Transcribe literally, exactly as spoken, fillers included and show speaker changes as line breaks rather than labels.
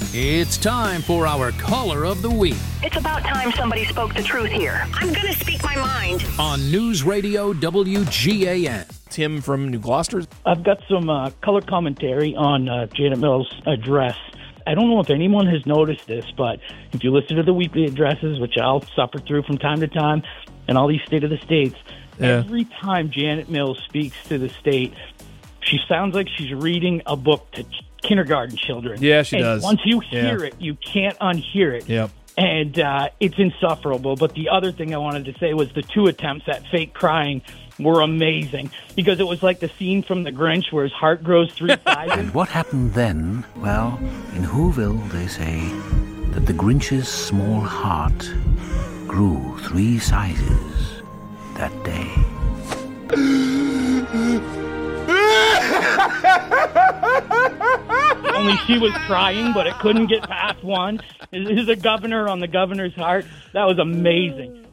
It's time for our Caller of the Week.
It's about time somebody spoke the truth here. I'm going to speak my mind.
On News Radio W G A N.
Tim from New Gloucester.
I've got some uh, color commentary on uh, Janet Mills' address. I don't know if anyone has noticed this, but if you listen to the weekly addresses, which I'll suffer through from time to time, and all these State of the States, yeah. every time Janet Mills speaks to the state, she sounds like she's reading a book to kindergarten children.
Yeah, she
and
does.
Once you hear
yeah.
it, you can't unhear it.
Yep.
And uh, it's insufferable. But the other thing I wanted to say was the two attempts at fake crying were amazing, because it was like the scene from The Grinch where his heart grows three sizes.
And what happened then? Well, in Whoville, they say that the Grinch's small heart grew three sizes that day.
Only she was crying, but it couldn't get past one. Is the governor on the governor's heart? That was amazing.